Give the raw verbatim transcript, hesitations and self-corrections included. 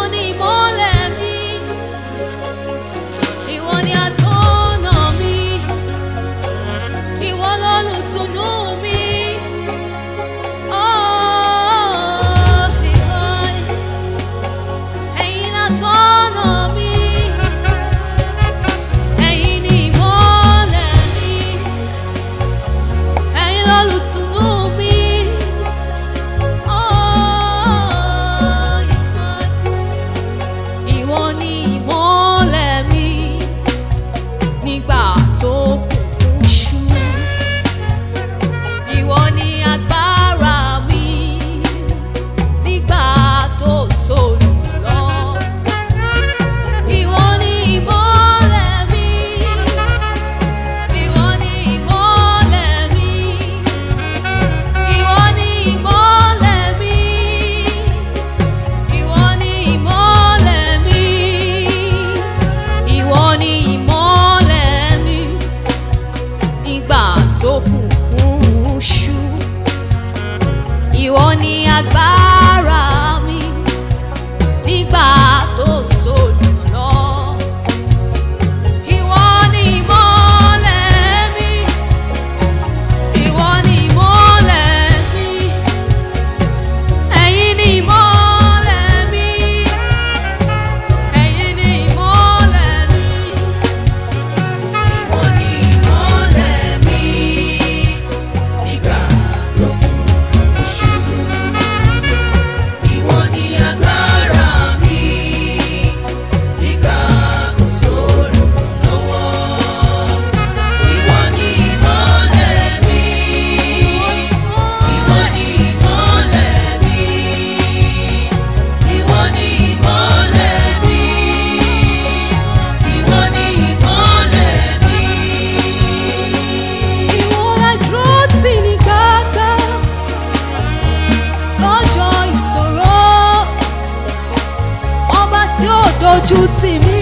ni ìmọ́lẹ̀ mi, ìwọ ni atọ́nà mi, ìwọ lolùtùnú mi. Ìwọ ni agbára mi nígbà tó sọnù lọ. Ìwọ ni ìmọ́lẹ̀ mi, ìwọ ni ìmọ́lẹ̀ mi, ẹ̀yin ni ìmọ́lẹ̀ mi, ẹ̀yin ni ìmọ́lẹ̀ mi. Ìwọ ni ìmọ́lẹ̀ mi nígbà tó kù. Ìwọ ni agbára mi nígbà kò sólùrànlọ́wọ́. Ìwọ ni ìmọ́lẹ̀ mi, ìwọ ni ìmọ́lẹ̀ mi, ìwọ ni ìmọ́lẹ̀ mi, ìwọ ni ìmọ́lẹ̀ mi. Ìwọ la dúró tì ní gágá lọ́jọ́ ìṣòro, ọba tí ó dojú tì mí.